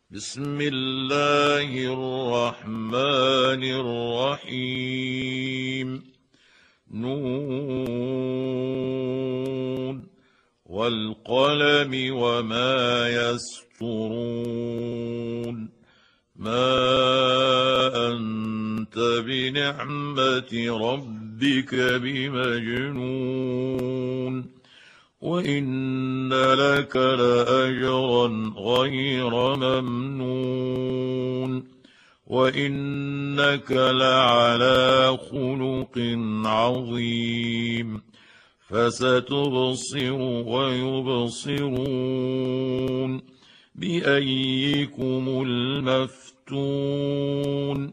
بسم الله الرحمن الرحيم. نون والقلم وما يسطرون. ما أنت بنعمة ربك بمجنون، وإن لك لأجرا غير ممنون، وإنك لعلى خلق عظيم. فستبصر ويبصرون بأيكم المفتون.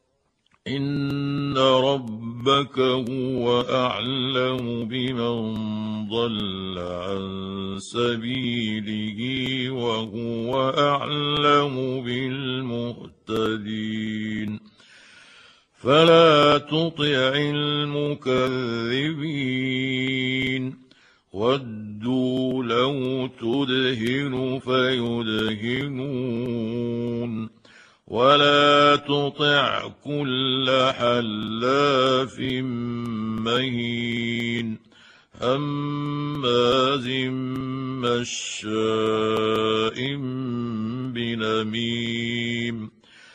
إن ربك هو أعلم بمن ضل عن سبيله وهو أعلم بالمهتدين. فلا تطع المكذبين، ودوا لو تدهن فيدهنون، ولا تطع كل حلاف مهين هماز مشاء بنميم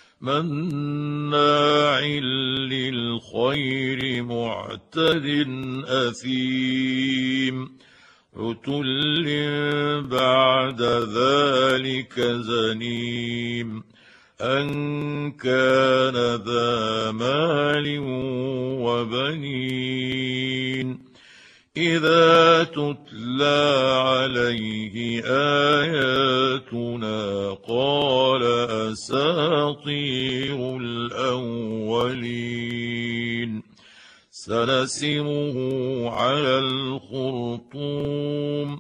مناع للخير معتد أثيم عتل بعد ذلك زنيم أن كان ذا مال وبنين. إذا تتلى عليه آياتنا قال أساطير الأولين. سنسمه على الخرطوم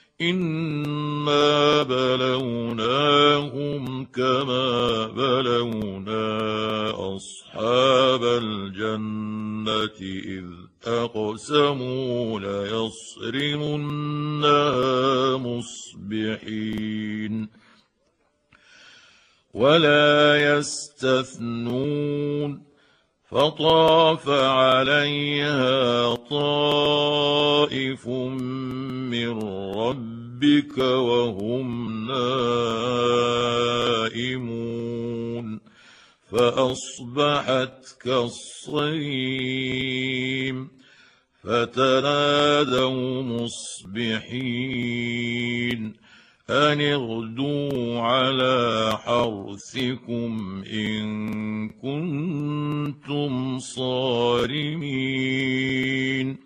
إنا بلوناهم كما بلونا أصحاب الجنة إذ أقسموا ليصرمنها مصبحين ولا يستثنون. فطاف عليها طائف من ربك وهم نائمون فأصبحت كالصريم. فتنادوا مصبحين أن اغدوا على حرثكم إن كنتم صارمين.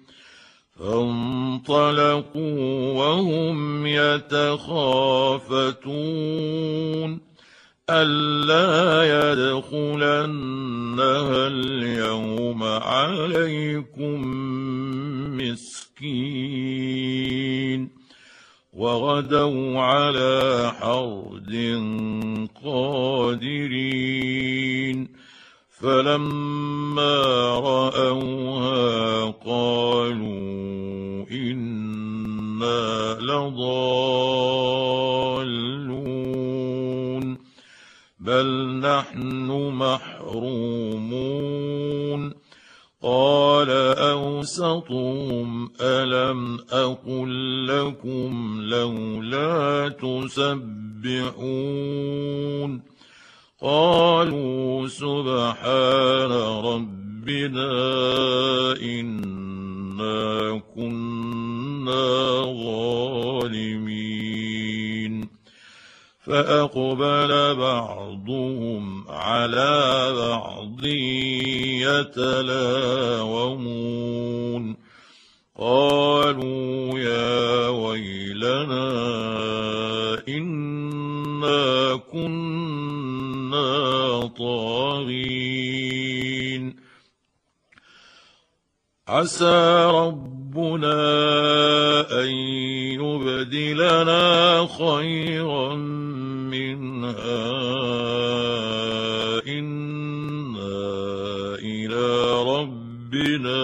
فانطلقوا وهم يتخافتون ألا يدخلنها اليوم عليكم مسكين. وغدوا على حرد قادرين. فلما رأوها قالوا إنا لضالون بل نحن محرومون. قال أوسطهم ألم أقل لكم لولا تسبحون. قالوا سبحان ربنا إنا كنا ظالمين. فأقبل بعضهم على بعض يتلاومون. قالوا يا ويلنا إنا كنا طاغين. عسى ربنا أن يبدلنا خيرا منها إنا إلى ربنا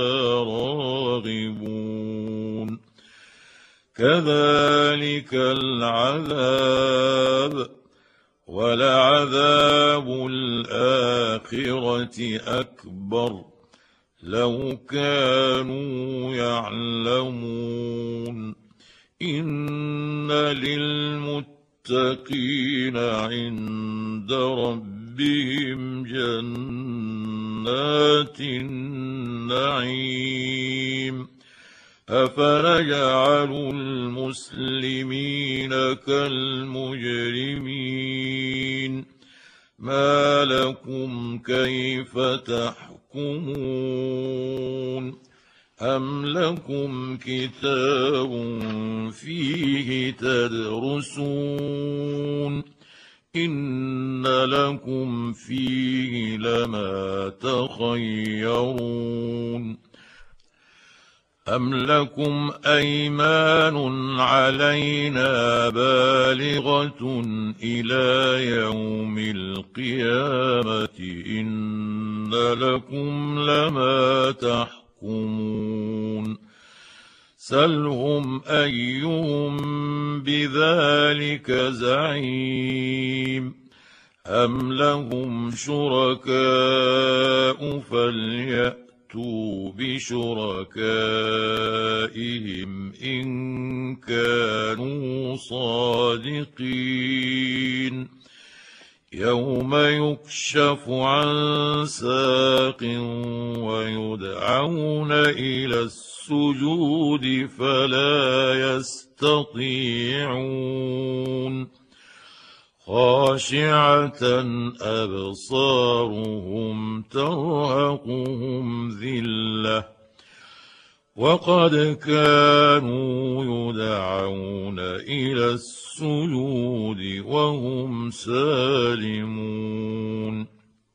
راغبون. كذلك العذاب ولعذاب الآخرة أكبر لو كانوا يعلمون إن للمتقين عند ربهم جنات النعيم أفنجعل المسلمين كالمجرمين ما لكم كيف تحكمون أم لكم كتاب فيه تدرسون إن لكم فيه لما تخيرون أم لكم أيمان علينا بالغة إلى يوم القيامة إن لكم لما تحكمون سلهم أيهم بذلك زعيم أم لهم شركاء فليأتوا بشركائهم إن كانوا صادقين يوم يكشف عن ساق ويدعون إلى السجود فلا يستطيعون خاشعة أبصارهم ترهقهم ذلة وقد كانوا يدعون إلى السجود وهم سالمون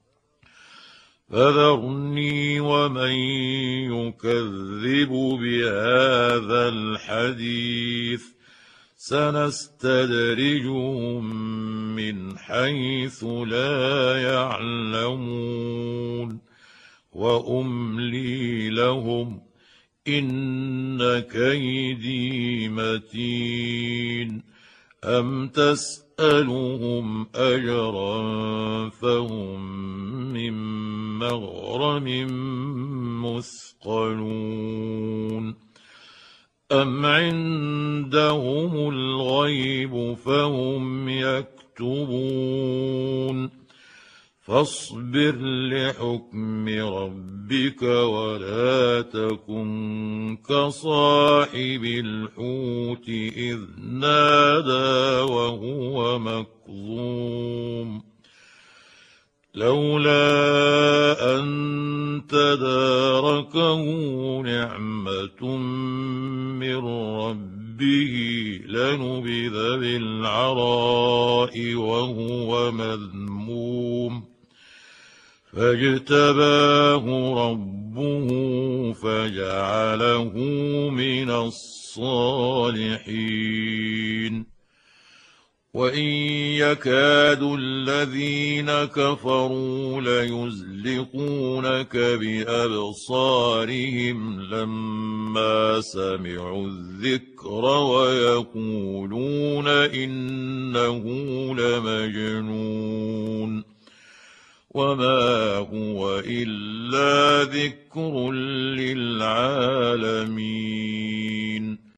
فذرني ومن يكذب بهذا الحديث سنستدرجهم من حيث لا يعلمون وأملي لهم إن كيدي متين أم تسألهم أجرا فهم من مغرم مثقلون أم عندهم الغيب فهم يكتبون فاصبر لحكم ربك ولا تكن كصاحب الحوت إذ نادى وهو مكظوم لولا أن تداركه نعمة من ربه لنبذ بالعراء وهو مذموم فاجتباه ربه فجعله من الصالحين وإن يكاد الذين كفروا ليزلقونك بأبصارهم لما سمعوا الذكر ويقولون إنه لمجنون وما هو إلا ذكر للعالمين